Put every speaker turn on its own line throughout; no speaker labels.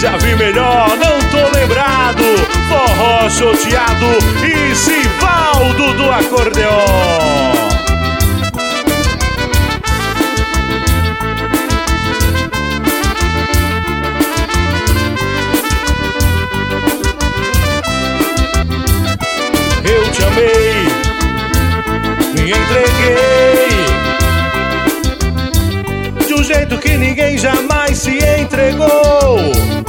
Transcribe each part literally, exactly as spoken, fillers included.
Já vi melhor, não tô lembrado. Forró Choteado e Sivaldo do acordeon. Eu te amei, me entreguei de um jeito que ninguém jamais se entregou.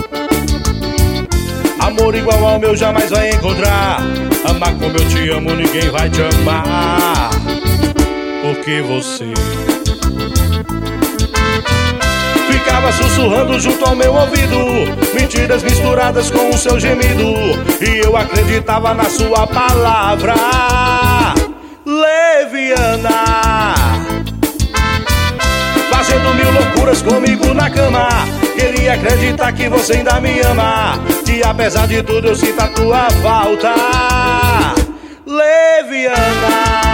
Amor igual ao meu jamais vai encontrar. Amar como eu te amo ninguém vai te amar. Porque você ficava sussurrando junto ao meu ouvido, mentiras misturadas com o seu gemido, e eu acreditava na sua palavra leviana, fazendo mil loucuras comigo na cama. Queria acreditar que você ainda me ama, que apesar de tudo eu sinto a tua falta leviana.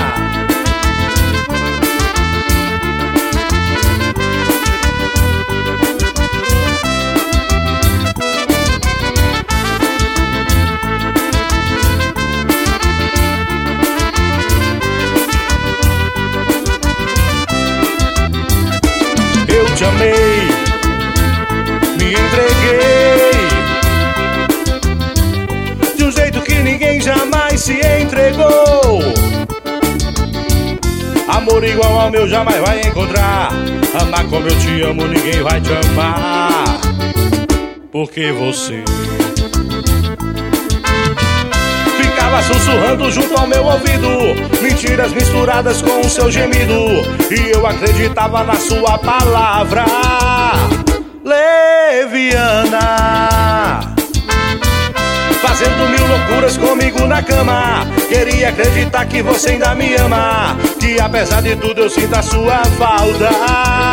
Eu te amei, me entreguei de um jeito que ninguém jamais se entregou. Amor igual ao meu jamais vai encontrar. Amar como eu te amo ninguém vai te amar. Porque você ficava sussurrando junto ao meu ouvido, mentiras misturadas com o seu gemido, e eu acreditava na sua palavra leviana, fazendo mil loucuras comigo na cama. Queria acreditar que você ainda me ama, que apesar de tudo eu sinto a sua falta